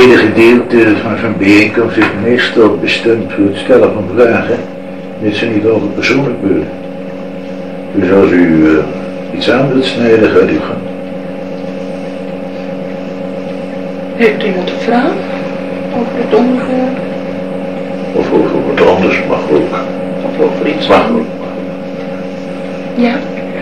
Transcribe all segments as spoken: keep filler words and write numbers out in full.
tweede gedeelte van zijn bijeenkomst is meestal bestemd voor het stellen van vragen, dit ze niet altijd persoonlijk worden. Dus als u uh, iets aan wilt snijden, gaat u gaan. Heeft iemand een vraag over het onderwerp? Of over wat anders, mag ook. Of over iets mag ook. Ja.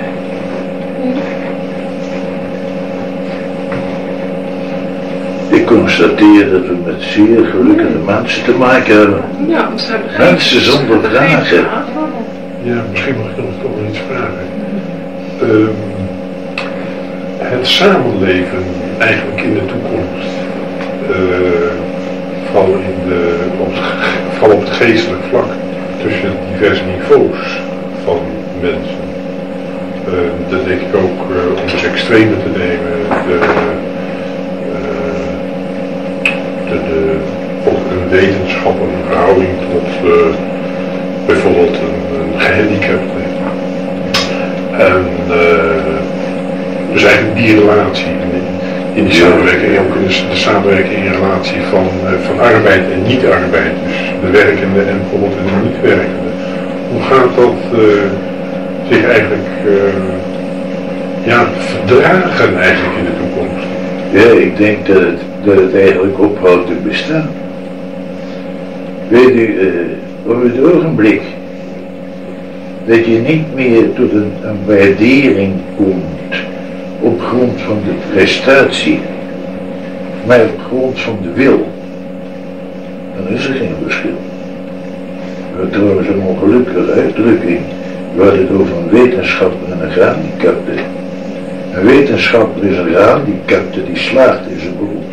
Ik constateer dat we met zeer gelukkige mensen te maken hebben. Ja, ze hebben geen, mensen zonder vragen. Ja, misschien mag ik nog toch wel iets vragen. Um, het samenleven eigenlijk in de toekomst, uh, vooral, in de, op, vooral op het geestelijk vlak, tussen diverse niveaus van mensen. Uh, dan denk ik ook, uh, om eens extreme te nemen, de, uh, de, de, een wetenschappelijke verhouding tot uh, bijvoorbeeld een, een gehandicapte. En uh, dus eigenlijk die relatie in, in die samenwerking, ook in de, de samenwerking in relatie van, uh, van arbeid en niet-arbeid, dus de werkende en bijvoorbeeld de niet-werkende. Hoe gaat dat uh, zich eigenlijk uh, ja, verdragen eigenlijk in de toekomst? Ja, ik denk dat het, dat het eigenlijk ophoudt te bestaan. Weet u, uh, op het ogenblik dat je niet meer tot een, een waardering komt op grond van de prestatie, maar op grond van de wil, dan is er geen verschil. We hebben trouwens een ongelukkige uitdrukking. We hadden het over een wetenschapper en een gehandicapte. Een wetenschapper is een gehandicapte die slaagt in zijn beroep.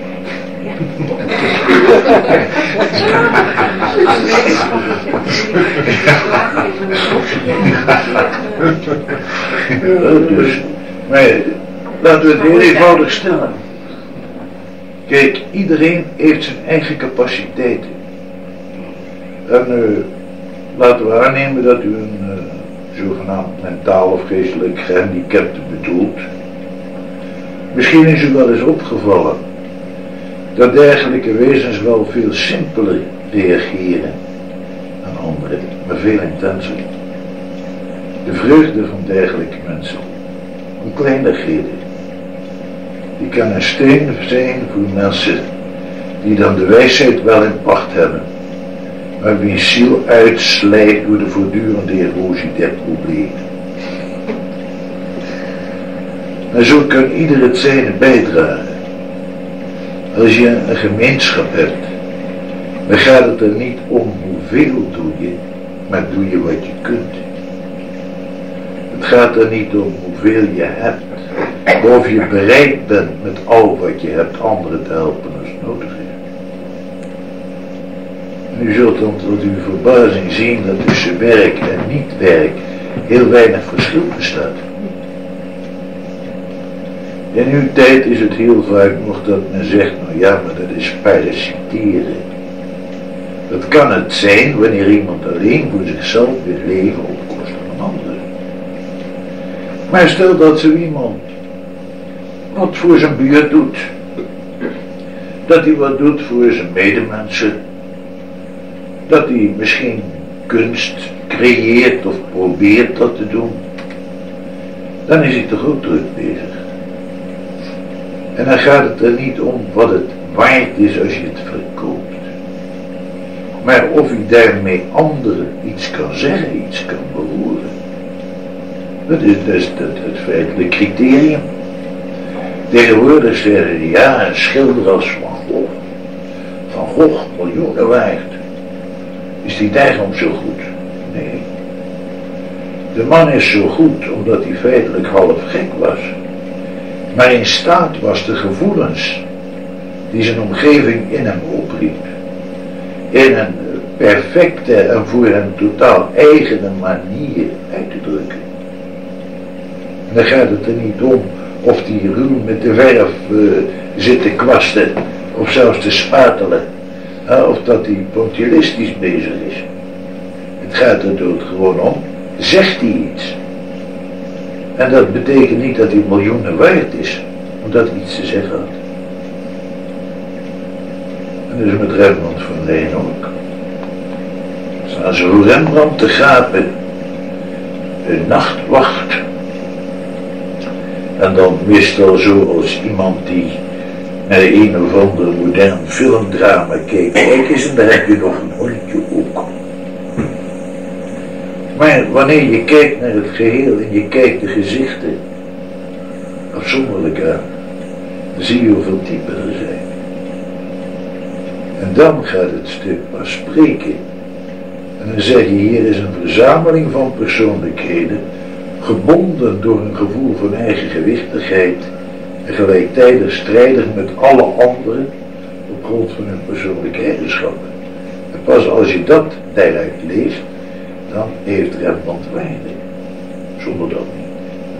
Ja, dus, maar laten we het heel eenvoudig stellen. Kijk, iedereen heeft zijn eigen capaciteiten. En uh, laten we aannemen dat u een uh, zogenaamd mentaal of geestelijk gehandicapte bedoelt. Misschien is u wel eens opgevallen dat dergelijke wezens wel veel simpeler reageren dan anderen, maar veel intenser. De vreugde van dergelijke mensen, om kleinigheden, die kan een steen zijn voor mensen die dan de wijsheid wel in pacht hebben, maar wie ziel uitslijt door de voortdurende erosie der problemen. En zo kan ieder het zijne bijdragen. Als je een gemeenschap hebt, dan gaat het er niet om hoeveel doe je, maar doe je wat je kunt. Het gaat er niet om hoeveel je hebt, maar of je bereid bent met al wat je hebt anderen te helpen als het nodig is. En u zult dan tot uw verbazing zien dat tussen werk en niet-werk heel weinig verschil bestaat. In uw tijd is het heel vaak nog dat men zegt, nou ja, maar dat is parasiteren. Dat kan het zijn wanneer iemand alleen voor zichzelf wil leven op kosten van anderen. Maar stel dat zo iemand wat voor zijn buurt doet, dat hij wat doet voor zijn medemensen, dat hij misschien kunst creëert of probeert dat te doen, dan is hij toch ook druk bezig. En dan gaat het er niet om wat het waard is als je het verkoopt, maar of u daarmee anderen iets kan zeggen, iets kan beroeren. Dat is dus het, het feitelijke criterium. Tegenwoordig zeggen ze, ja, een schilder als Van Gogh, Van Gogh miljoenen waard. Is die daarom zo goed? Nee. De man is zo goed omdat hij feitelijk half gek was, maar in staat was de gevoelens die zijn omgeving in hem opriep, in een perfecte en voor hem totaal eigene manier uit te drukken. En dan gaat het er niet om of die ruw met de verf uh, zit te kwasten of zelfs te spatelen, uh, of dat hij punctualistisch bezig is. Het gaat er dood gewoon om, zegt hij iets. En dat betekent niet dat hij miljoenen waard is, omdat hij iets te zeggen had. En dus met Rembrandt van Rijn ook. Staan ze voor Rembrandt te gapen. Een nachtwacht. En dan meestal zo als iemand die naar een of andere modern filmdrama kijkt. Kijk eens, en daar heb je nog een hondje ook. Maar wanneer je kijkt naar het geheel en je kijkt de gezichten afzonderlijk aan, dan zie je hoeveel typen er zijn. En dan gaat het stuk pas spreken. En dan zeg je, hier is een verzameling van persoonlijkheden, gebonden door een gevoel van eigen gewichtigheid en gelijktijdig strijdig met alle anderen op grond van hun persoonlijke eigenschappen. En pas als je dat daaruit leest, dan heeft Rembrandt waarde. Zonder dat niet.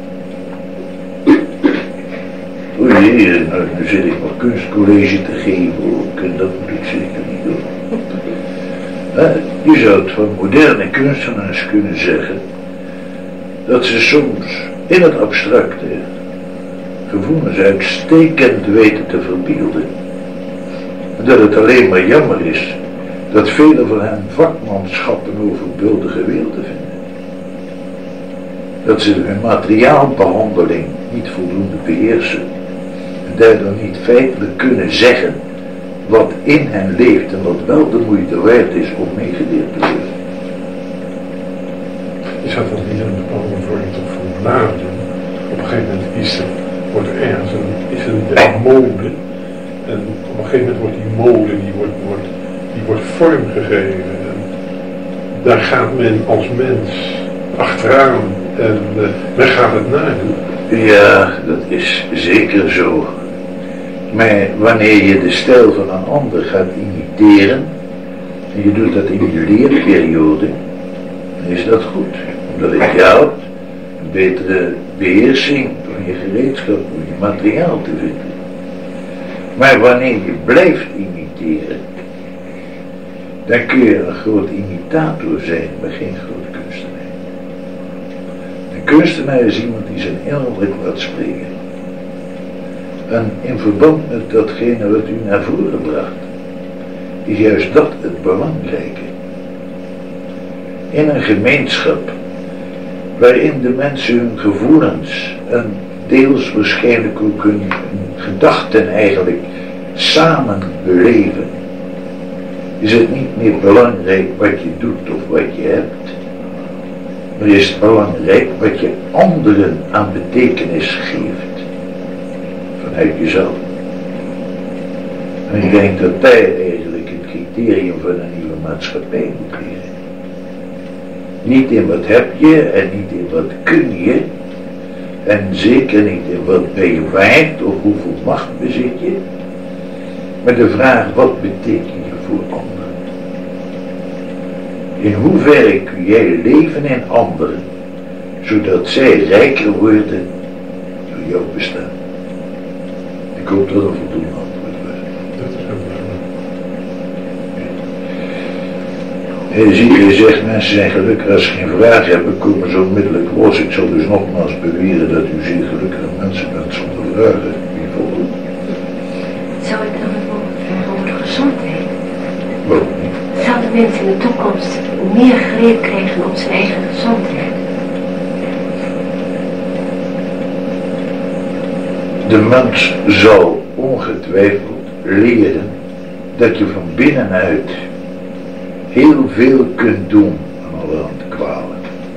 Oei, nou, nu zit ik nog kunstcollege te geven, en dat moet ik zeker niet doen. Je zou het van moderne kunstenaars kunnen zeggen dat ze soms in het abstracte gevoelens uitstekend weten te verbeelden. En dat het alleen maar jammer is dat velen van hen vakmanschappen overbodige weelde vinden. Dat ze hun materiaalbehandeling niet voldoende beheersen en daardoor niet feitelijk kunnen zeggen wat in hen leeft en wat wel de moeite waard is om meegeleerd te worden. Is dat dan niet een bepaalde vorm toch van bladen? Op een gegeven moment is er, wordt er ergens een, is er een mode en op een gegeven moment wordt die mode die wordt, wordt, die wordt vormgegeven en daar gaat men als mens achteraan en uh, men gaat het nadoen. Ja, dat is zeker zo. Maar wanneer je de stijl van een ander gaat imiteren, en je doet dat in je leerperiode, dan is dat goed. Omdat het je helpt een betere beheersing van je gereedschap, om je materiaal te vinden. Maar wanneer je blijft imiteren, dan kun je een groot imitator zijn, maar geen groot kunstenaar. Een kunstenaar is iemand die zijn innerlijk laat spreken. En in verband met datgene wat u naar voren bracht, is juist dat het belangrijke. In een gemeenschap waarin de mensen hun gevoelens en deels waarschijnlijk ook hun, hun gedachten eigenlijk samen beleven, is het niet meer belangrijk wat je doet of wat je hebt, maar is het belangrijk wat je anderen aan betekenis geeft. Uit jezelf. En ik denk dat daar eigenlijk het criterium van een nieuwe maatschappij moet liggen. Niet in wat heb je en niet in wat kun je. En zeker niet in wat ben je waard of hoeveel macht bezit je. Maar de vraag, wat betekent je voor anderen? In hoeverre kun jij leven in anderen, zodat zij rijker worden door jouw bestaan? Ik hoop dat er voldoende antwoord was. Dat is ook belangrijk. Je ziet, je zegt, mensen zijn gelukkig als ze geen vraag hebben, komen zo onmiddellijk los. Ik zal dus nogmaals beweren dat u zeer gelukkige mensen bent zonder vragen. Wie voldoet? Zou ik dan een woord vragen over de gezondheid? Waarom niet? Zouden mensen in de toekomst meer greep krijgen op zijn eigen gezondheid? De mens zal ongetwijfeld leren dat je van binnenuit heel veel kunt doen aan allerhande kwalen.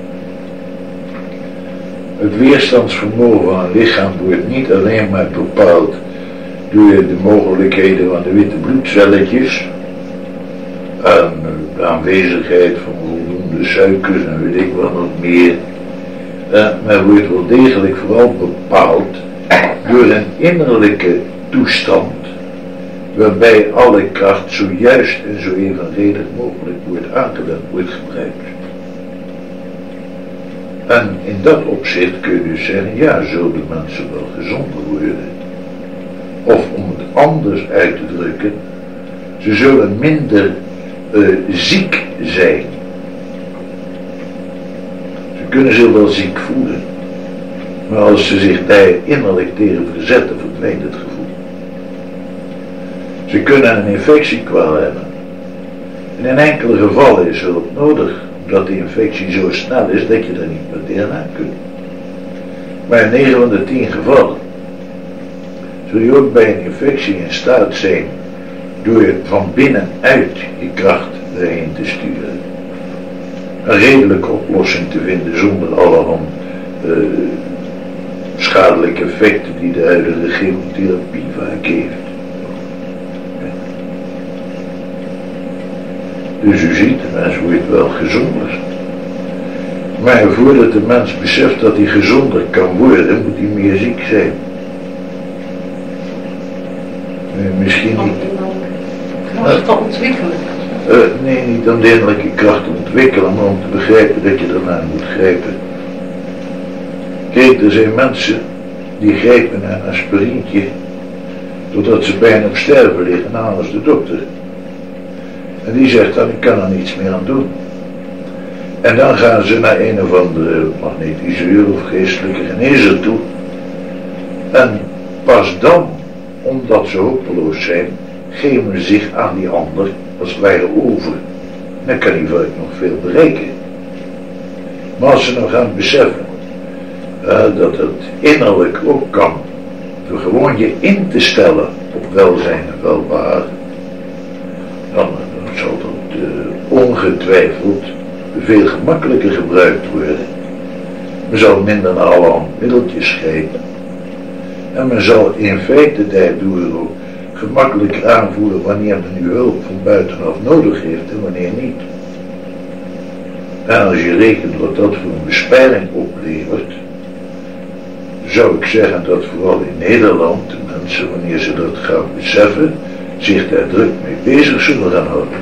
Het weerstandsvermogen van een lichaam wordt niet alleen maar bepaald door de mogelijkheden van de witte bloedcelletjes en de aanwezigheid van voldoende suikers en weet ik wat nog meer, maar wordt wel degelijk vooral bepaald door een innerlijke toestand waarbij alle kracht zo juist en zo evenredig mogelijk wordt aangewend, wordt gebruikt. En in dat opzicht kun je dus zeggen, ja, zullen de mensen wel gezonder worden. Of om het anders uit te drukken, ze zullen minder uh, ziek zijn. Ze kunnen zich wel ziek voelen. Maar als ze zich daar innerlijk tegen verzetten, verdwijnt het gevoel. Ze kunnen een infectiekwaal hebben. In een enkele gevallen is hulp nodig, omdat de infectie zo snel is dat je er niet meteen aan kunt. Maar in negen van de tien gevallen zul je ook bij een infectie in staat zijn door van binnenuit je kracht erheen te sturen. Een redelijke oplossing te vinden zonder allerhand uh, schadelijke effecten die de huidige chemotherapie vaak heeft. Dus u ziet, de mens wordt wel gezonder. Maar voordat de mens beseft dat hij gezonder kan worden, moet hij meer ziek zijn. Misschien niet. Kracht te ontwikkelen. Uh, nee, niet om de innerlijke kracht te ontwikkelen, maar om te begrijpen dat je ernaar moet grijpen. Kijk, er zijn mensen die grijpen naar een aspirintje totdat ze bijna op sterven liggen, en halen ze de dokter. En die zegt dan, ik kan er niets meer aan doen. En dan gaan ze naar een of andere magnetiseur of geestelijke genezer toe. En pas dan, omdat ze hopeloos zijn, geven ze zich aan die ander als het ware over. Dan kan hij vaak nog veel bereiken. Maar als ze nog gaan beseffen uh, dat het innerlijk ook kan, door gewoon je in te stellen op welzijn en welbehagen, dan, dan zal dat uh, ongetwijfeld veel gemakkelijker gebruikt worden. Men zal minder naar allerhand middeltjes grijpen. En men zal in feite daardoor ook gemakkelijker aanvoelen wanneer men nu hulp van buitenaf nodig heeft en wanneer niet. En als je rekent wat dat voor een besparing oplevert, zou ik zeggen dat vooral in Nederland de mensen, wanneer ze dat gaan beseffen, zich daar druk mee bezig zullen gaan houden.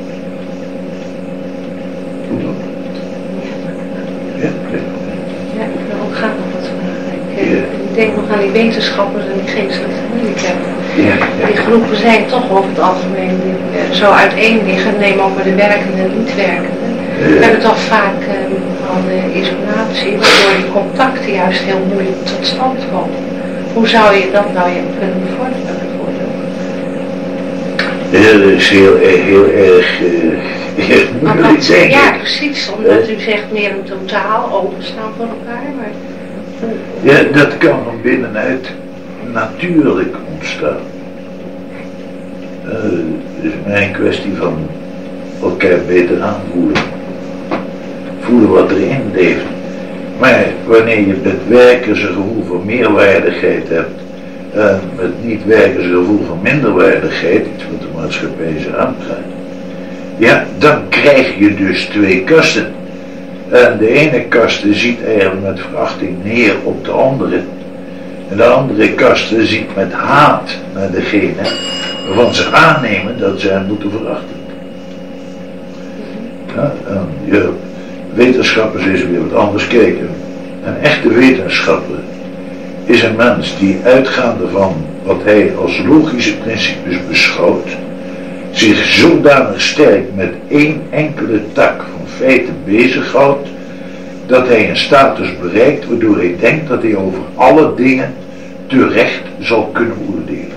Hoe dan? Ja, ja. Ja, ik wil ook graag nog wat vragen. Ik, ja. ik denk nog aan die wetenschappers en die geestelijke handicapten. Ja, ja. Die groepen zijn toch over het algemeen uh, zo uiteen liggen. Neem ook maar de werkende en niet werkende. Ja. We hebben toch vaak um, van uh, isolatie, waardoor die contacten juist heel moeilijk tot stand komen. Hoe zou je dat nou je kunnen bevorderen bijvoorbeeld? Ja, dat is heel, heel erg uh, moeilijk, denk ik. Ja, precies, omdat uh, u zegt meer een totaal openstaan voor elkaar. Maar... Ja, dat kan van binnenuit natuurlijk ontstaan. Uh, het is maar een kwestie van elkaar beter aanvoelen. Voelen wat erin leeft. Maar wanneer je met werkers een gevoel van meerwaardigheid hebt en met niet-werkers een gevoel van minderwaardigheid, iets wat de maatschappij ze aangaat, ja, dan krijg je dus twee kasten. En de ene kaste ziet eigenlijk met verachting neer op de andere. En de andere kaste ziet met haat naar degene waarvan ze aannemen dat ze hem moeten verachten. Ja, en ja, wetenschappers is weer wat anders kijken. Een echte wetenschapper is een mens die uitgaande van wat hij als logische principes beschouwt, zich zodanig sterk met één enkele tak van feiten bezighoudt, dat hij een status bereikt waardoor hij denkt dat hij over alle dingen terecht zal kunnen oordelen.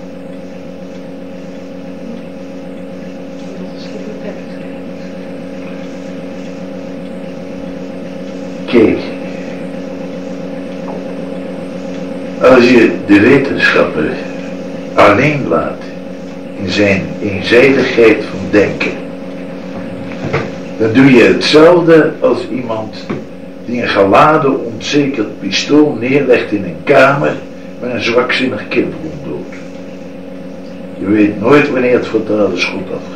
Kijk, als je de wetenschapper alleen laat in zijn eenzijdigheid van denken, dan doe je hetzelfde als iemand die een geladen, ontzekerd pistool neerlegt in een kamer met een zwakzinnig kind rondloopt. Je weet nooit wanneer het fatale schot afgaat.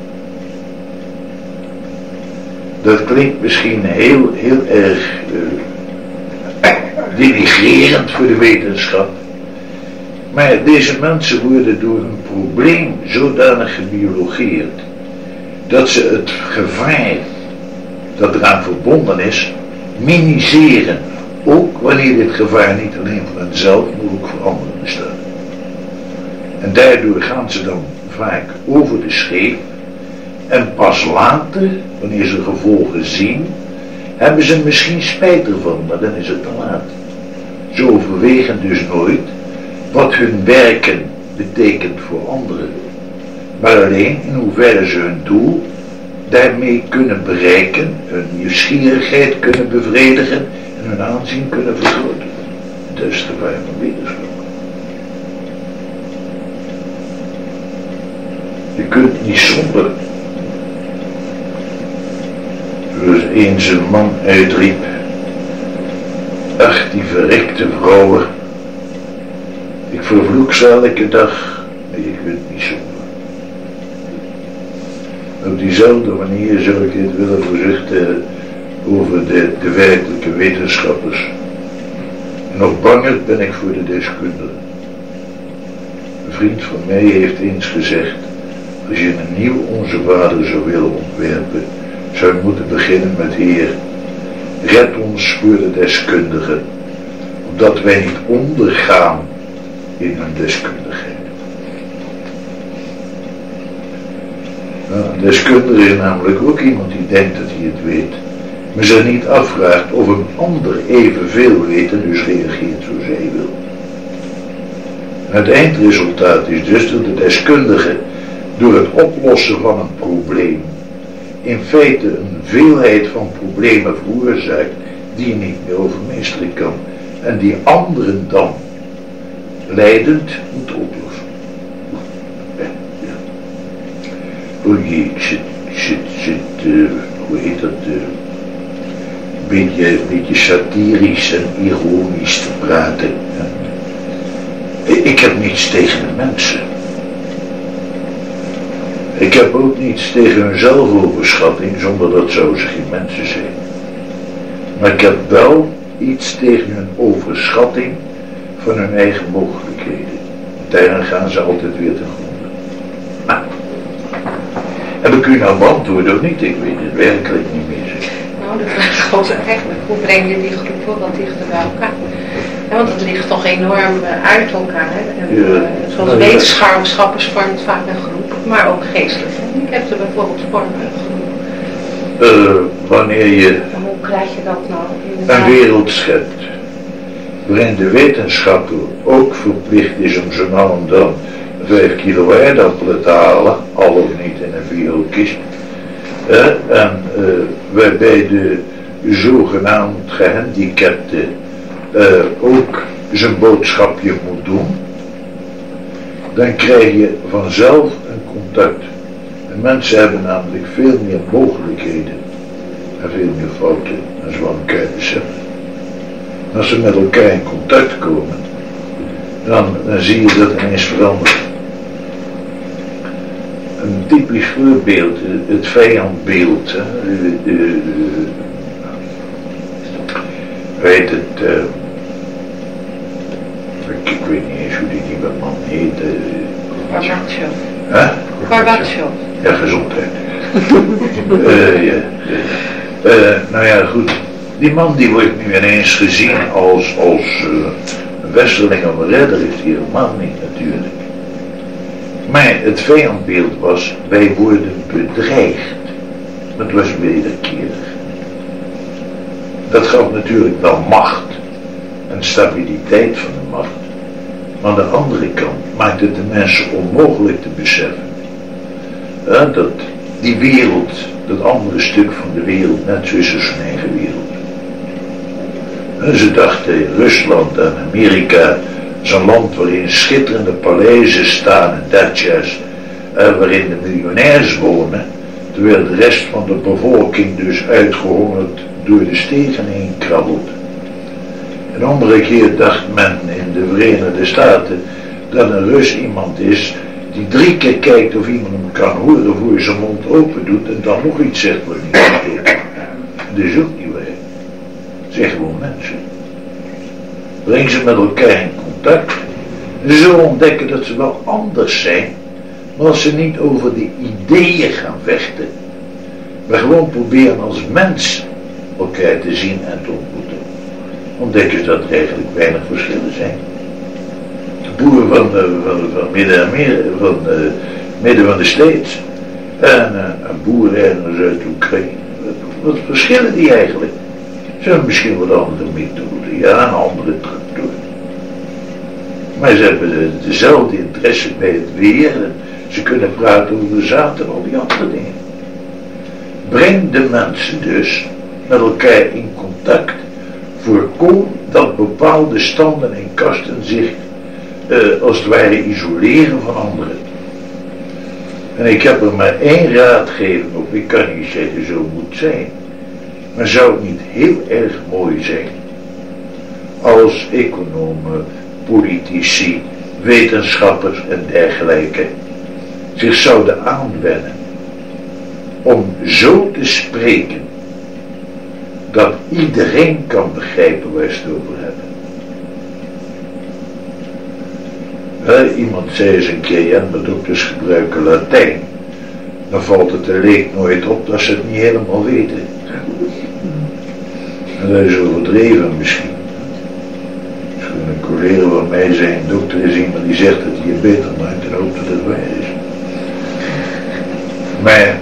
Dat klinkt misschien heel, heel erg uh, denigrerend voor de wetenschap. Maar deze mensen worden door een probleem zodanig gebiologeerd dat ze het gevaar dat eraan verbonden is minimaliseren. Ook wanneer dit gevaar niet alleen voor henzelf, maar ook voor anderen bestaat. En daardoor gaan ze dan vaak over de scheef. En pas later, wanneer ze gevolgen zien, hebben ze misschien spijt ervan, maar dan is het te laat. Ze overwegen dus nooit wat hun werken betekent voor anderen. maar alleen in hoeverre ze hun doel daarmee kunnen bereiken, hun nieuwsgierigheid kunnen bevredigen en hun aanzien kunnen vergroten. Dat is het gevaar van wetenschap. Je kunt niet zonder. Zoals eens een man uitriep, ach die verrekte vrouwen, ik vervloek ze elke dag, maar je kunt niet zonder. Op diezelfde manier zou ik het willen voorzichten over de, de werkelijke wetenschappers. En nog banger ben ik voor de deskundigen. Een vriend van mij heeft eens gezegd, als je een nieuw Onze Vader zou willen ontwerpen, zou je moeten beginnen met Heer, red ons voor de deskundigen, opdat wij niet ondergaan in hun deskundigheid. Nou, een deskundige is namelijk ook iemand die denkt dat hij het weet, maar zich niet afvraagt of een ander evenveel weet en dus reageert zoals hij wil. En het eindresultaat is dus dat de deskundige door het oplossen van een probleem in feite een veelheid van problemen veroorzaakt die je niet meer overmeesteren kan en die anderen dan leidend moeten oplossen. Ja, ja. Oh jee, ik zit, ik zit, zit uh, hoe heet dat, uh, een beetje, een beetje satirisch en ironisch te praten. Ja. Ik heb niets tegen de mensen. Ik heb ook niets tegen hun zelfoverschatting, zonder dat zou ze geen mensen zijn. Maar ik heb wel iets tegen hun overschatting van hun eigen mogelijkheden. Daarin gaan ze altijd weer ten gronde. Ah. Heb ik u nou beantwoord of niet? Ik weet het werkelijk niet meer. Nou, de vraag was eigenlijk, hoe breng je die groepen wat dichter bij elkaar? Ja, want het ligt toch enorm uit elkaar. Hè? En, ja. uh, zoals nou, wetenschappers vormt vaak een groep, maar ook geestelijk. Ik heb er bijvoorbeeld vormen een groep. Uh, wanneer je en hoe krijg je dat nou? Een wereld schept, waarin de wetenschapper ook verplicht is om zo nou en dan vijf kilo aardappelen te halen, al of niet in een vierhoekjes, uh, en uh, waarbij de zogenaamd gehandicapte Uh, ook zijn boodschapje moet doen, dan krijg je vanzelf een contact. En mensen hebben namelijk veel meer mogelijkheden en veel meer fouten dan ze van elkaar beseffen. En als ze met elkaar in contact komen, dan, dan zie je dat ineens veranderen. Een typisch voorbeeld, het vijandbeeld, hè, de, de, de, weet het, uh, ik, ik weet niet eens hoe die nieuwe man heet. Gorbachev. Huh? Gorbachev. Ja, gezondheid. uh, ja, uh, nou ja, goed. Die man die wordt nu ineens gezien als, als uh, een westerling of een redder, is hij helemaal niet natuurlijk. Maar het vijandbeeld was, wij worden bedreigd. Het was wederkerig. Dat gaf natuurlijk wel macht en stabiliteit van de macht. Maar aan de andere kant maakt het de mensen onmogelijk te beseffen ja, dat die wereld, dat andere stuk van de wereld, net zo is als hun eigen wereld. En ze dachten Rusland en Amerika is een land waarin schitterende paleizen staan en datjas, eh, waarin de miljonairs wonen, terwijl de rest van de bevolking dus uitgehongerd door de stegen heen krabbelt. Een andere keer dacht men in de Verenigde Staten dat een Rus iemand is die drie keer kijkt of iemand hem kan horen voor hij zijn mond open doet en dan nog iets zegt wat niet weet. Dat is ook niet waar. Het zijn gewoon mensen. Breng ze met elkaar in contact. Ze zullen ontdekken dat ze wel anders zijn, maar als ze niet over de ideeën gaan vechten, maar gewoon proberen als mens elkaar te zien en te ontmoeten, ontdekken ze dat er eigenlijk weinig verschillen zijn. De boeren van, uh, van, van Midden-Amerika, van uh, midden van de States en uh, een boer ergens uit Oekraïne. Wat, wat verschillen die eigenlijk? Ze hebben misschien wat andere methoden, ja, een andere tractor. Maar ze hebben de, dezelfde interesse bij het weer, en Ze kunnen praten over de zaad en al die andere dingen. Breng de mensen dus met elkaar in contact. Voorkom dat bepaalde standen en kasten zich uh, als het ware isoleren van anderen. En ik heb er maar één raadgeving op. Ik kan niet zeggen zo moet zijn. Maar zou het niet heel erg mooi zijn als economen, politici, wetenschappers en dergelijke zich zouden aanwennen om zo te spreken dat iedereen kan begrijpen waar ze het over hebben. He, iemand zei eens een keer, ja, maar dokters gebruiken Latijn. Dan valt het de leek nooit op dat ze het niet helemaal weten. En dat is overdreven misschien. Een collega van mij zei, een dokter is iemand die zegt dat hij je beter maakt en hoopt dat het waar is. Maar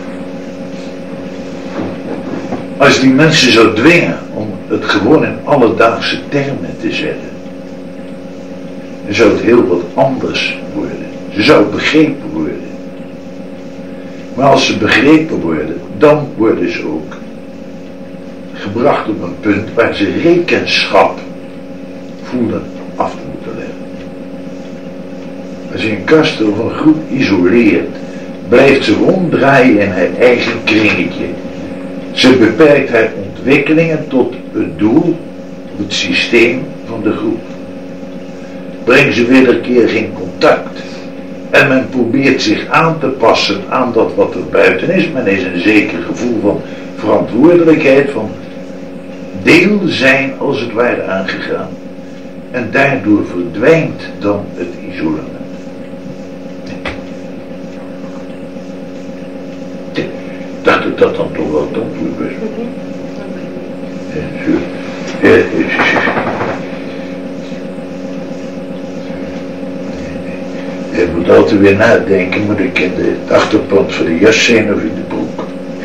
als die mensen zou dwingen om het gewoon in alledaagse termen te zeggen, dan zou het heel wat anders worden. Ze zou begrepen worden. Maar als ze begrepen worden, dan worden ze ook gebracht op een punt waar ze rekenschap voelen af te moeten leggen. Als je een kast of een groep isoleert, blijft ze ronddraaien in haar eigen kringetje. Ze beperkt haar ontwikkelingen tot het doel, het systeem van de groep. Breng ze wederkerig in contact. En men probeert zich aan te passen aan dat wat er buiten is. Men is een zeker gevoel van verantwoordelijkheid, van deel zijn als het ware aangegaan. En daardoor verdwijnt dan het isolement. Ik dacht dat dat dan toch wel dom was. Je moet altijd weer nadenken, moet ik in de achterpand van de jas zijn of in de broek.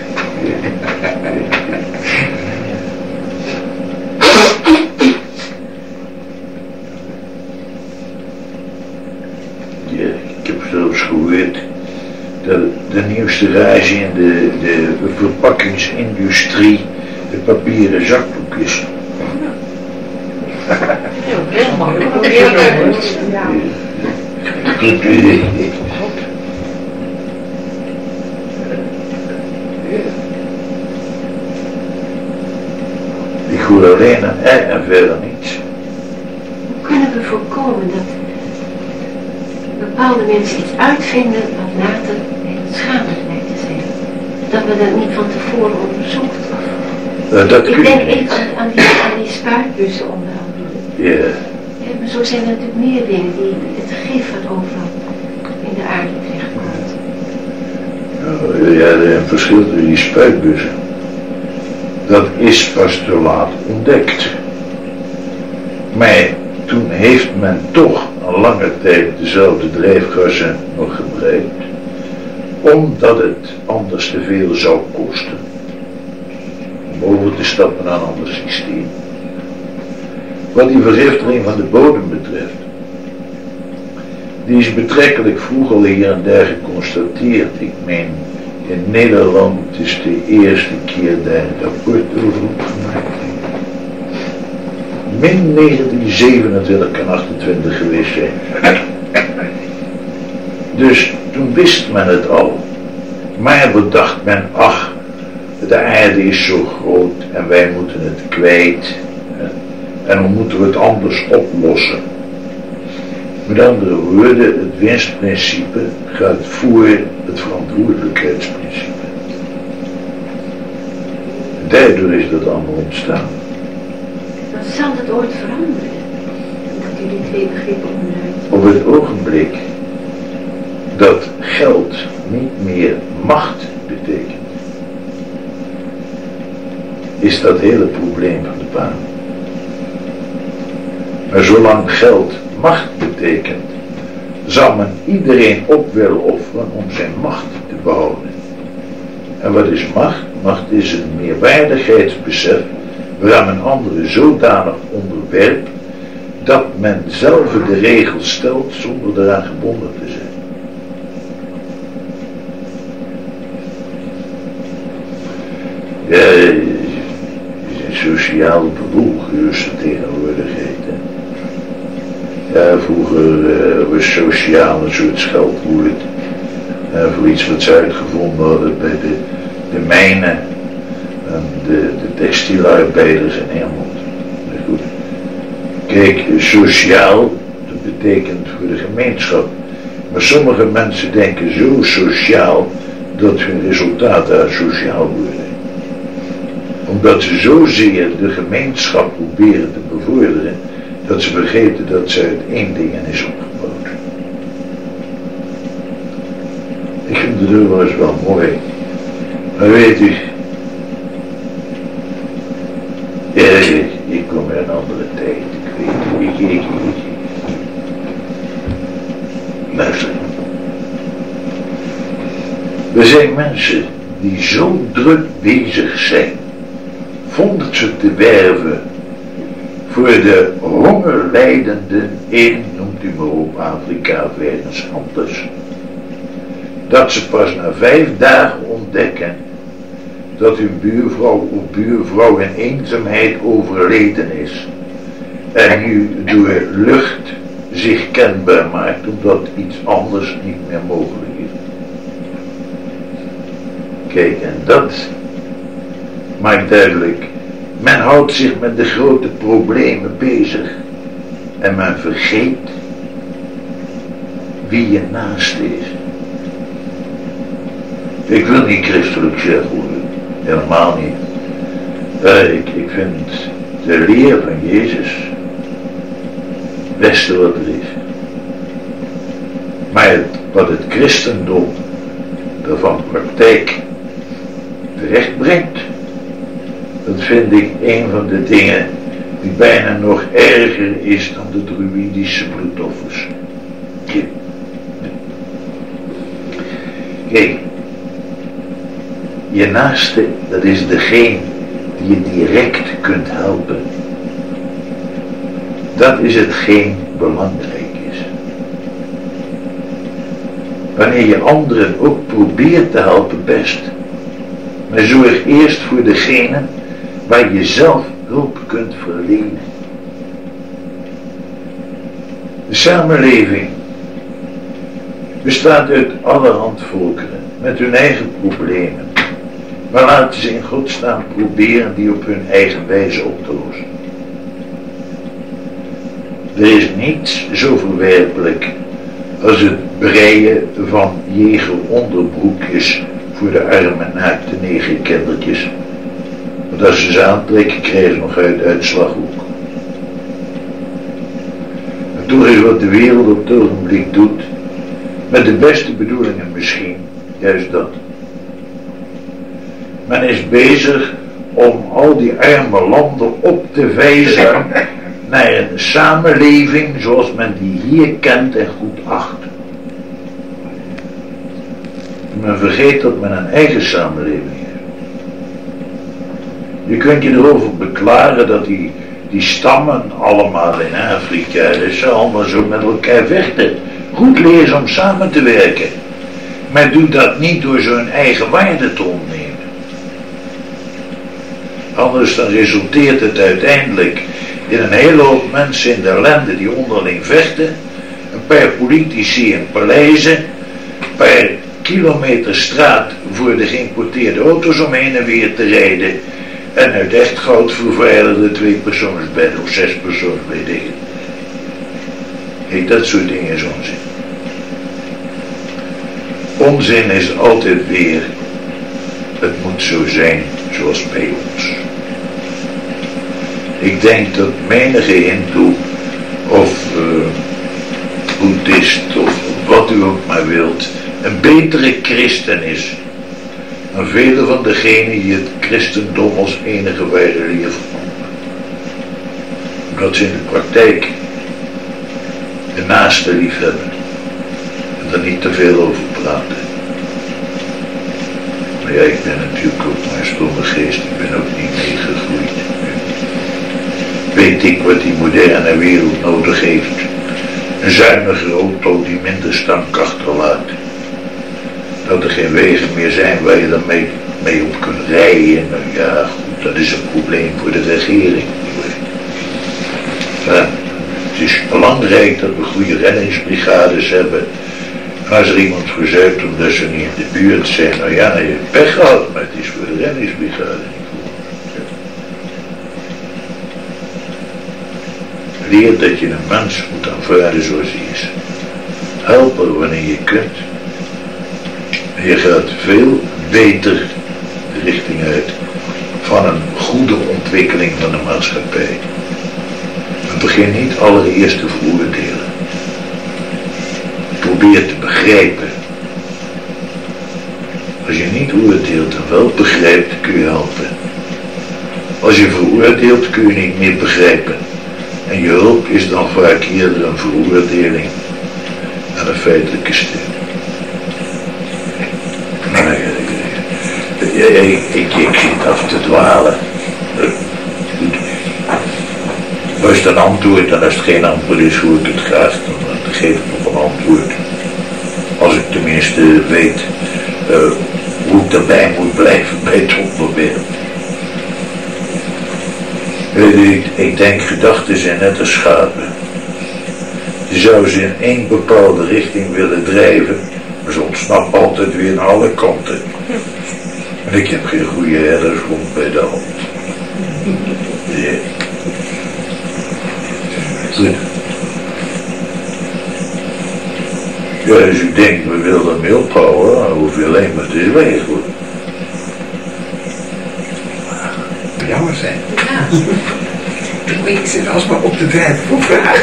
Ja, ik heb zelfs gehoord dat de nieuwste rage in de, de verpakkingsindustrie de papieren zakdoek is. Heel makkelijk. Heel leuk. Ja. Ik hoor alleen een ei en verder niets. Hoe kunnen we voorkomen dat bepaalde mensen iets uitvinden wat later schadelijk lijkt te zijn? Dat we dat niet van tevoren onderzocht? Uh, dat Ik kun denk je even niet. aan, aan, die, aan die spuitbussen onder andere. Ja. Ja, maar zo zijn er natuurlijk meer dingen die het gif wat overal in de aarde terechtkomt. Oh, ja, er is een verschil tussen die spuitbussen. Dat is pas te laat ontdekt. Maar toen heeft men toch een lange tijd dezelfde drijfgassen nog gebruikt, omdat het anders te veel zou kosten om over te stappen naar een ander systeem. Wat die vergiftiging van de bodem betreft, die is betrekkelijk vroeg al hier en daar geconstateerd. Ik meen, in Nederland is de eerste keer daar een rapport over opgemaakt. Min negentien zevenentwintig en achtentwintig geweest zijn. Dus toen wist men het al. Maar bedacht men, ach, de aarde is zo groot en wij moeten het kwijt. En dan moeten we het anders oplossen. Met andere woorden, het winstprincipe gaat voor het verantwoordelijkheidsprincipe. Daardoor is dat allemaal ontstaan. Dan zal het ooit veranderen. Dat u die twee begrippen omdraait. Op het ogenblik dat geld niet meer macht betekent, is dat hele probleem van de baan. Maar zolang geld macht betekent, zal men iedereen op willen offeren om zijn macht te behouden. En wat is macht? Macht is een meerwaardigheidsbesef waaraan men anderen zodanig onderwerpt dat men zelf de regels stelt zonder eraan gebonden te zijn. sociaal beroep juiste tegenwoordigheid. Ja, vroeger uh, was sociaal een soort scheldwoord. Uh, voor iets wat ze uitgevonden hadden bij de, de mijnen en de, de textielarbeiders in Helmond. Maar goed. Kijk, sociaal, dat betekent voor de gemeenschap. Maar sommige mensen denken zo sociaal dat hun resultaten asociaal worden. Omdat ze zozeer de gemeenschap proberen te bevorderen, dat ze vergeten dat ze uit één ding is opgebouwd. Ik vind het wel eens wel mooi. Maar weet u, ja, ik, ik kom uit een andere tijd. Ik weet het, ik, ik, ik, ik. Luister. We zijn mensen die zo druk bezig zijn fondsen te werven voor de hongerlijdenden in, noemt u maar op, Afrika of ergens anders. Dat ze pas na vijf dagen ontdekken dat hun buurvrouw of buurvrouw in eenzaamheid overleden is. En nu door lucht zich kenbaar maakt omdat iets anders niet meer mogelijk is. Kijk, en dat maakt duidelijk, men houdt zich met de grote problemen bezig en men vergeet wie je naast is. Ik wil niet christelijk zeggen, helemaal niet. Uh, ik, ik vind de leer van Jezus het beste wat er is. Maar het, wat het christendom daarvan praktijk terecht brengt, dat vind ik een van de dingen die bijna nog erger is dan de druïdische bloedoffers. Kijk, je naaste, dat is degene die je direct kunt helpen. Dat is hetgeen belangrijk is. Wanneer je anderen ook probeert te helpen, best. Maar zorg eerst voor degene waar je zelf hulp kunt verlenen. De samenleving bestaat uit allerhand volkeren met hun eigen problemen. Maar laten ze in godsnaam proberen die op hun eigen wijze op te lossen. Er is niets zo verwerpelijk als het breien van jegeronderbroekjes voor de arme naakte negerkindertjes. Want als ze ze aantrekken, krijgen ze nog uit uitslaghoek. En toch is wat de wereld op het ogenblik doet, met de beste bedoelingen misschien, juist dat. Men is bezig om al die arme landen op te wijzen naar een samenleving zoals men die hier kent en goed acht. Men vergeet dat men een eigen samenleving heeft. Je kunt je erover beklagen dat die, die stammen allemaal in Afrika, dat ze allemaal zo met elkaar vechten. Goed leren om samen te werken. Maar doe dat niet door zo'n eigen waarde te ontnemen. Anders dan resulteert het uiteindelijk in een hele hoop mensen in de ellende die onderling vechten. Een paar politici in paleizen. Een paar kilometer straat voor de geïmporteerde auto's om heen en weer te rijden. En uit echt goud vervuilende twee persoonsbedden of zes persoonsbedden. Kijk, dat soort dingen is onzin. Onzin is altijd weer, het moet zo zijn zoals bij ons. Ik denk dat menige hindoe of uh, boeddhist of wat u ook maar wilt, een betere christen is dan vele van degenen die het christendom als enige ware leer vernoemen. Omdat ze in de praktijk de naaste lief hebben en er niet te veel over praten. Maar ja, ik ben natuurlijk ook maar een stomme geest, ik ben ook niet meegegroeid. Weet ik wat die moderne wereld nodig heeft? Een zuinige auto die minder stank achterlaat. Dat er geen wegen meer zijn waar je dan mee, mee op kunt rijden. Nou ja, goed. Dat is een probleem voor de regering. Ja, het is belangrijk dat we goede reddingsbrigades hebben. En als er iemand verzuipt omdat ze niet in de buurt zijn, nou ja, je hebt pech gehad, maar het is voor de reddingsbrigade niet goed. Leer dat je een mens moet aanvaarden zoals hij is. Helpen wanneer je kunt. En je gaat veel beter de richting uit van een goede ontwikkeling van de maatschappij. En begin niet allereerst te veroordelen. Probeer te begrijpen. Als je niet oordeelt en wel begrijpt, kun je helpen. Als je veroordeelt, kun je niet meer begrijpen. En je hulp is dan vaak eerder een veroordeling en een feitelijke steun. Maar ik, ik, ik, ik zit af te dwalen. Als het een antwoord en als het geen antwoord is hoe ik het ga, dan geef ik nog een antwoord. Als ik tenminste weet uh, hoe ik erbij moet blijven bij het onderwerp. Ik, ik denk gedachten zijn net als schapen. Je zou ze in één bepaalde richting willen drijven, maar ze ontsnappen altijd weer naar alle kanten. En ik heb geen goede herdershond bij de hand. Ja. Goed. Ja, als u denkt, we willen hem ophouden, dan hoef je alleen maar te zwijgen hoor. Jammer zijn. Ja. Ik zit alsmaar op de tijd voor vragen.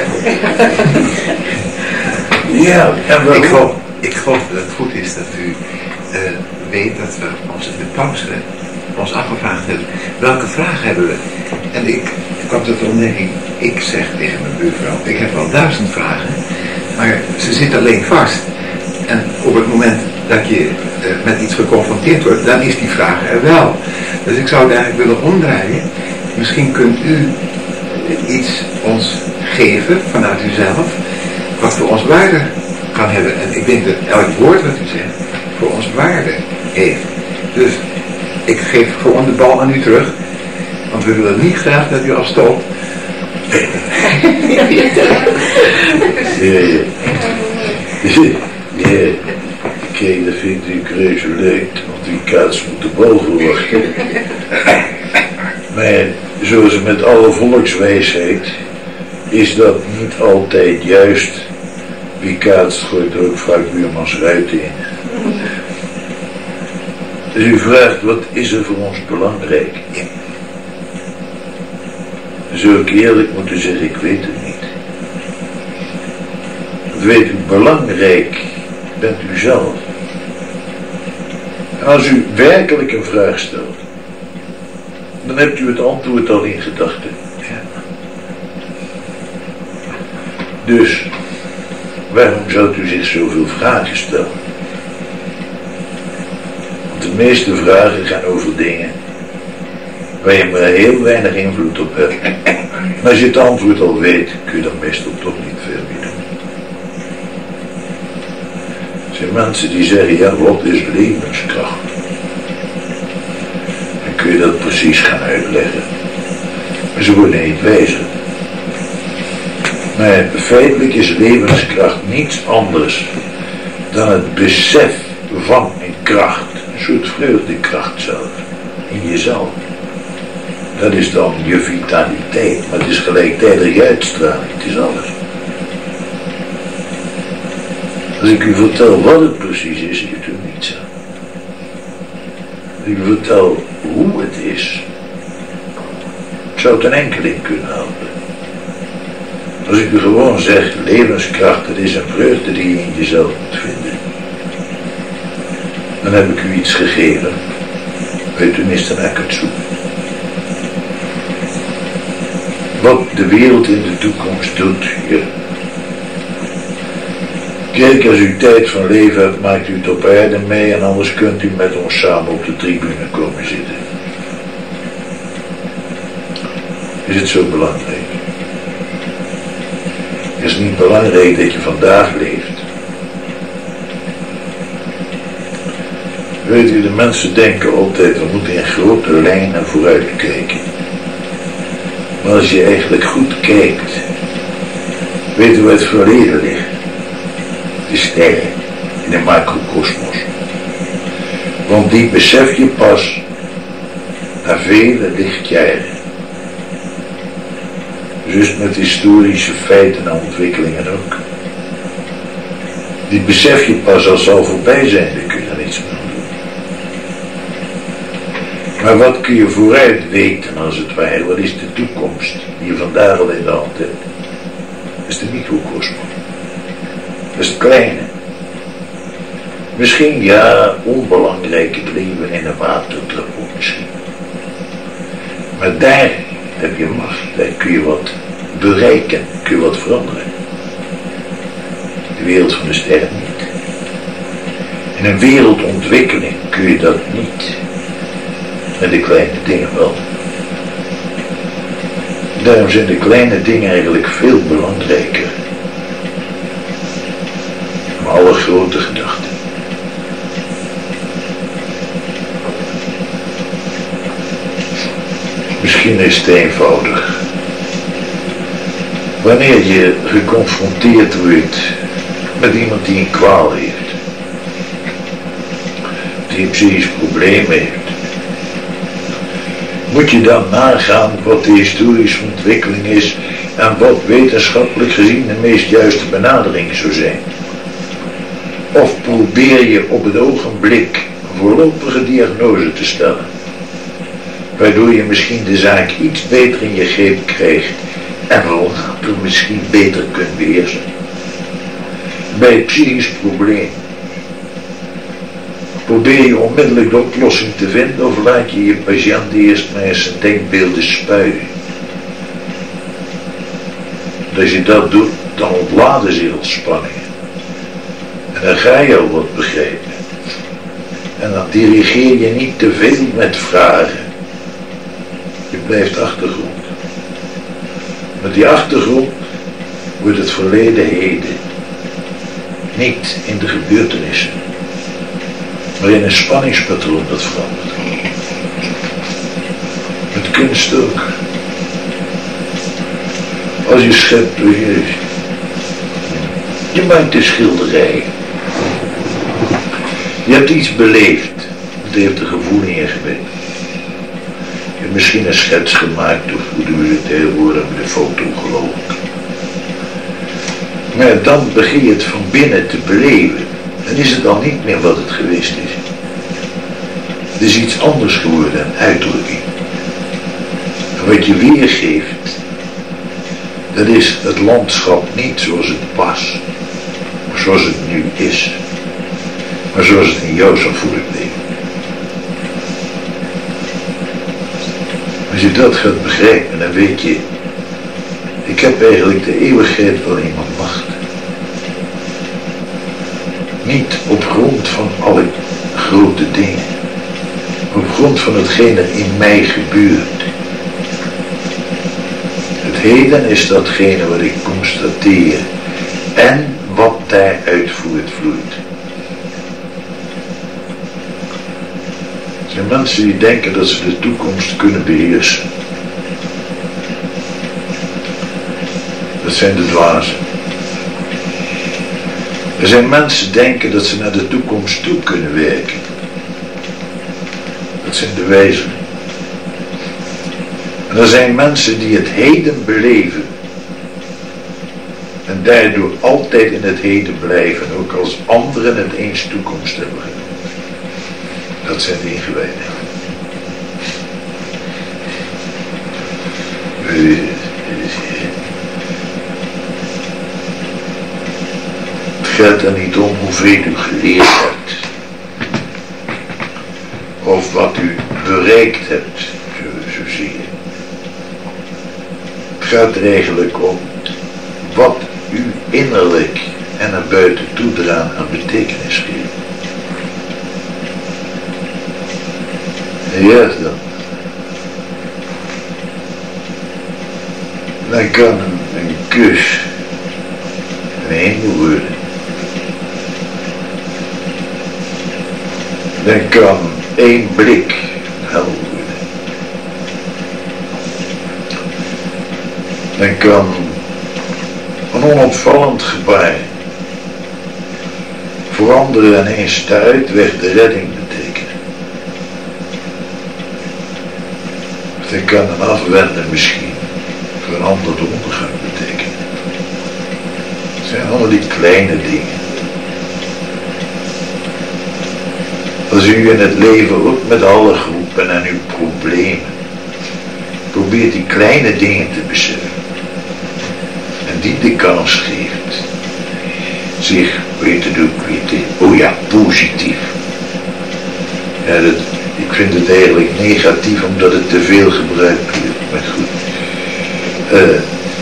Ja, en waarom? Ik geloof, ik geloof dat het goed is dat u uh, weet dat we ons in de pauze ons afgevraagd hebben. Welke vragen hebben we? En ik kwam tot de ontdekking, ik zeg tegen mijn buurvrouw, ik heb wel duizend vragen, maar ze zit alleen vast. En op het moment dat je uh, met iets geconfronteerd wordt, dan is die vraag er wel. Dus ik zou het eigenlijk willen omdraaien. Misschien kunt u iets ons geven vanuit uzelf, wat voor ons waarde kan hebben. En ik denk dat elk woord wat u zegt, voor ons waarde heeft. Dus ik geef gewoon de bal aan u terug, want we willen niet graag dat u afstoot. Ja, ja. Ja. Kijk, dat vindt u reuze leuk, want die kaats moet de boven wachten. Maar zoals met alle volkswijsheid is dat niet altijd juist. Wie kaatst gooit er ook vaak buurmans ruiten in. Dus u vraagt, wat is er voor ons belangrijk? Ja. Dan zou ik eerlijk moeten zeggen, ik weet het niet. Wat weet u, belangrijk bent u zelf. En als u werkelijk een vraag stelt, dan hebt u het antwoord al in gedachten. Ja. Dus, waarom zou u zich zoveel vragen stellen? Want de meeste vragen gaan over dingen waar je maar heel weinig invloed op hebt. Maar als je het antwoord al weet, kun je dan meestal toch niet veel meer doen. Er zijn mensen die zeggen, ja, wat is levenskracht? Dan kun je dat precies gaan uitleggen. Maar ze worden niet wijzer. Maar feitelijk is levenskracht niets anders dan het besef van een kracht. Een soort vreugdekracht zelf. In jezelf. Dat is dan je vitaliteit. Maar het is gelijktijdig je uitstraling. Het is alles. Als ik u vertel wat het precies is, je doet niets aan. Als ik u vertel hoe het is, zou het een enkeling kunnen helpen. Als ik u gewoon zeg, levenskracht, dat is een vreugde die je in jezelf moet vinden. Dan heb ik u iets gegeven, waar je tenminste naar kunt zoeken. Wat de wereld in de toekomst doet, ja. Kijk, als u tijd van leven hebt, maakt u het op aarde mee en anders kunt u met ons samen op de tribune komen zitten. Is het zo belangrijk? Het is niet belangrijk dat je vandaag leeft. Weet u, de mensen denken altijd, we moeten in grote lijnen vooruit kijken. Maar als je eigenlijk goed kijkt, weet u waar het verleden ligt? De sterren in de macrokosmos. Want die besef je pas na vele lichtjaren. Dus met historische feiten en ontwikkelingen ook. Die besef je pas als ze al voorbij zijn, dan kun je daar niets meer aan doen. Maar wat kun je vooruit weten als het ware? Wat is de toekomst die je vandaag al in de hand hebt? Dat is de microkosmos. Dat is het kleine. Misschien ja, onbelangrijke leven in een waterdruppel misschien. Maar daar heb je macht, daar kun je wat bereiken, kun je wat veranderen. De wereld van de sterren niet. In een wereldontwikkeling kun je dat niet. Met de kleine dingen wel. Daarom zijn de kleine dingen eigenlijk veel belangrijker. Maar alle grote gedachten. Misschien is het eenvoudig. Wanneer je geconfronteerd wordt met iemand die een kwaal heeft, die een psychisch probleem heeft, moet je dan nagaan wat de historische ontwikkeling is en wat wetenschappelijk gezien de meest juiste benadering zou zijn. Of probeer je op het ogenblik een voorlopige diagnose te stellen, waardoor je misschien de zaak iets beter in je greep krijgt en later misschien beter kunt beheersen. Bij het psychisch probleem probeer je onmiddellijk de oplossing te vinden of laat je je patiënt eerst maar eens zijn denkbeelden spuien. Als je dat doet, dan ontladen zich al spanningen. En dan ga je al wat begrijpen. En dan dirigeer je niet te veel met vragen. Je blijft achtergrond. Met die achtergrond wordt het verleden heden. Niet in de gebeurtenissen, maar in een spanningspatroon dat verandert. Met kunst ook. Als je schept, doe je Je maakt een schilderij. Je hebt iets beleefd. Het heeft een gevoel in je geweten. Je hebt misschien een schets gemaakt, of hoe doe je het tegenwoordig met een foto, geloof ik. Maar dan begin je het van binnen te beleven. Dan is het al niet meer wat het geweest is. Het is iets anders geworden, een uitdrukking. En wat je weergeeft, dat is het landschap niet zoals het was, maar zoals het nu is. Maar zoals het in jou zou voelen leven. Als je dat gaat begrijpen, dan weet je, ik heb eigenlijk de eeuwigheid wel in mijn macht. Niet op grond van alle grote dingen, maar op grond van hetgeen er in mij gebeurt. Het heden is datgene wat ik constateer en wat daaruit voortvloeit. Er zijn mensen die denken dat ze de toekomst kunnen beheersen. Dat zijn de dwazen. Er zijn mensen die denken dat ze naar de toekomst toe kunnen werken. Dat zijn de wijzen. En er zijn mensen die het heden beleven. En daardoor altijd in het heden blijven, ook als anderen het eens toekomst hebben genoemd. Dat zijn de ingewijden. Het gaat er niet om hoeveel u geleerd hebt. Of wat u bereikt hebt, zo, zo zie je. Het gaat er eigenlijk om wat u innerlijk en naar buiten toe eraan aan betekenis geeft. En juist dan. Dan kan een, een kus een hemel worden. dan kan één blik hel worden. Dan kan een onopvallend gebaar voor anderen en één stuitweg de redding betekenen. Of dan kan een afwenden misschien voor een ander de ondergang betekenen. Het zijn allemaal die kleine dingen. Als u in het leven ook met alle groepen en uw problemen probeert die kleine dingen te beseffen en die de kans geeft zich, weet het ook, weet het, oh ja, positief. Ja, dat, ik vind het eigenlijk negatief omdat het te veel gebruikt wordt, maar goed. Uh,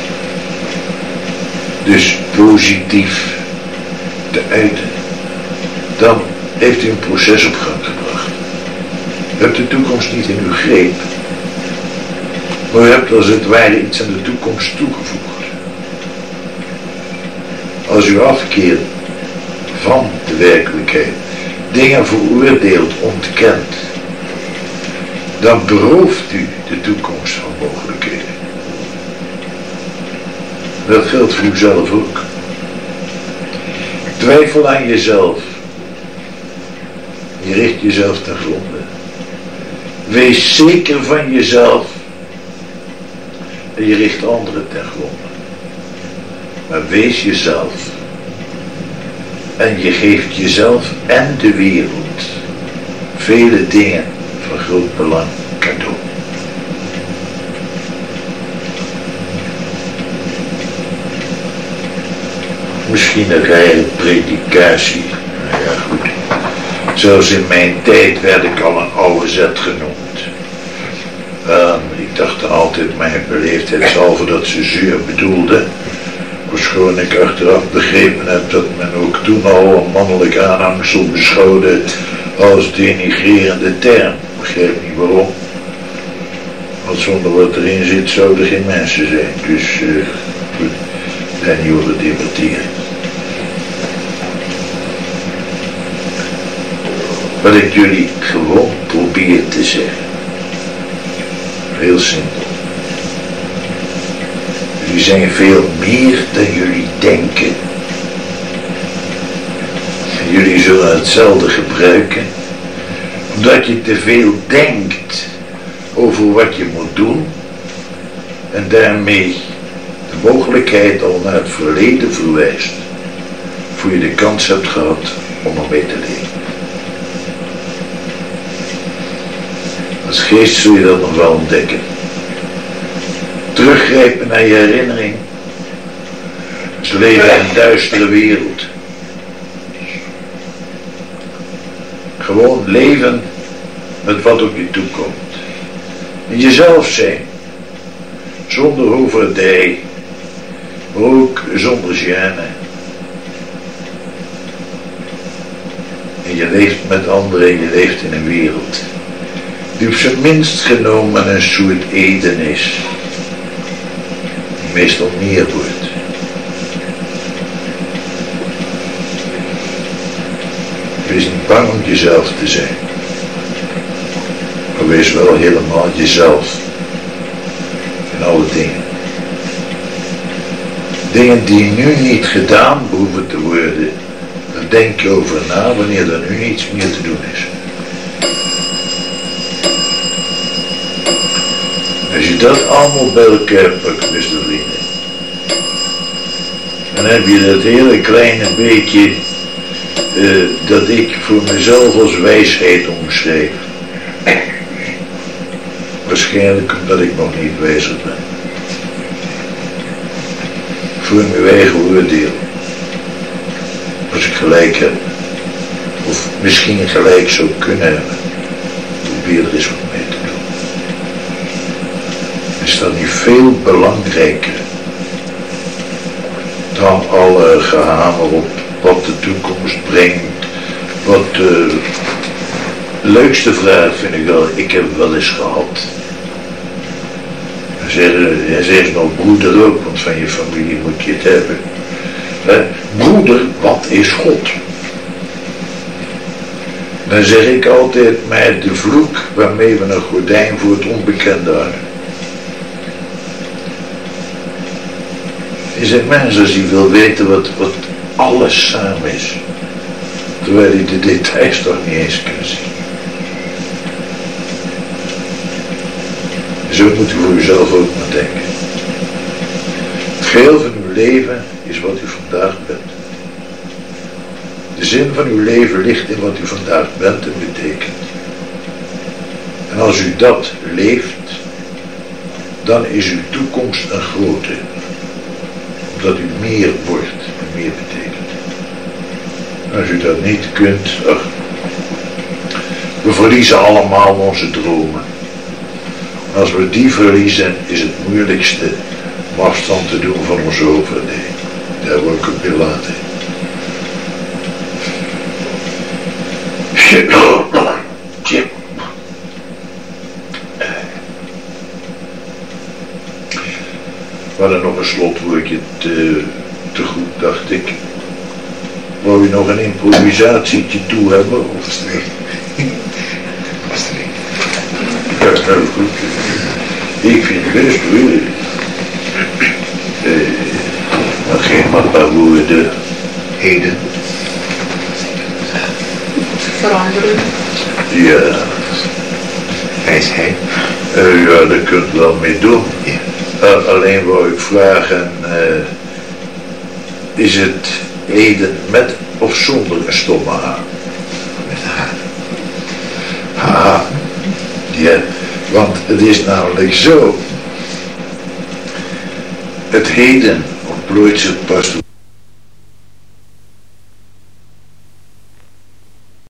dus positief te uiten, dan heeft u een proces op gang gebracht. U hebt de toekomst niet in uw greep, maar u hebt als het ware iets aan de toekomst toegevoegd. Als u afkeert van de werkelijkheid, dingen veroordeelt, ontkent, dan berooft u de toekomst van mogelijkheden. Dat geldt voor uzelf ook. Twijfel aan jezelf. Je richt jezelf ten gronde. Wees zeker van jezelf. En je richt anderen ten gronde. Maar wees jezelf. En je geeft jezelf en de wereld vele dingen van groot belang cadeau. Misschien een rare predikatie. Nou ja, goed. Zelfs in mijn tijd werd ik al een oude zet genoemd. Uh, ik dacht dan altijd mijn beleefdheidshalve dat ze zuur bedoelde. Ofschoon ik achteraf begrepen heb dat men ook toen al een mannelijk aanhangsel beschouwde als denigrerende term. Ik begrijp niet waarom. Want zonder wat erin zit zouden er geen mensen zijn. Dus uh, goed, daar niet over debatteren. Wat ik jullie gewoon probeer te zeggen. Heel simpel. Jullie zijn veel meer dan jullie denken. En jullie zullen hetzelfde gebruiken. Omdat je te veel denkt over wat je moet doen. En daarmee de mogelijkheid al naar het verleden verwijst. Voor je de kans hebt gehad om ermee te leven. Als geest zul je dat nog wel ontdekken. Teruggrijpen naar je herinnering. Ze leven in een duistere wereld. Gewoon leven met wat op je toekomt. En jezelf zijn. Zonder hoofdij. Maar ook zonder gêne. En je leeft met anderen en je leeft in een wereld die op zijn minst genomen een soort Eden is. Die meestal meer wordt. Wees niet bang om jezelf te zijn. Maar wees wel helemaal jezelf. In alle dingen. Dingen die nu niet gedaan behoeven te worden. Daar denk je over na wanneer er nu niets meer te doen is. Als je dat allemaal bij elkaar pakt, beste vrienden, dan heb je dat hele kleine beetje uh, dat ik voor mezelf als wijsheid omschreef. Waarschijnlijk omdat ik nog niet wijzer ben. Voor mijn eigen oordeel. Als ik gelijk heb, of misschien gelijk zou kunnen hebben, probeer er eens wat mee te doen. Is dat niet veel belangrijker dan alle gehamer op wat de toekomst brengt, wat de leukste vraag vind ik wel, ik heb wel eens gehad. Hij zegt nog broeder ook, want van je familie moet je het hebben. Eh, broeder, wat is God? Dan zeg ik altijd, met de vloek waarmee we een gordijn voor het onbekende hangen. Je zegt, mensen, als je wil weten wat, wat alles samen is, terwijl je de details toch niet eens kunt zien. Zo moet u voor uzelf ook maar denken. Het geheel van uw leven is wat u vandaag bent. De zin van uw leven ligt in wat u vandaag bent en betekent. En als u dat leeft, dan is uw toekomst een grote. Omdat u meer wordt en meer betekent. Als u dat niet kunt, ach, we verliezen allemaal onze dromen. Als we die verliezen, is het moeilijkste om afstand te doen van ons overleven. Daar word ik ook weer later. We hadden nog een slotwoordje te, te goed, dacht ik. Wou je nog een improvisatietje toe hebben? Of is het niet? Ja, heel goed. Ik vind het best hoor. Eh, maar geen maar een paar woorden. Heden. Veranderen. Ja. Wijsheid. Uh, ja, daar kunt u wel mee doen. Ja. Uh, alleen wou ik vragen, uh, is het heden met of zonder een stomme H? Met een H. H. Ja, want het is namelijk zo. Het heden ontplooit zich pas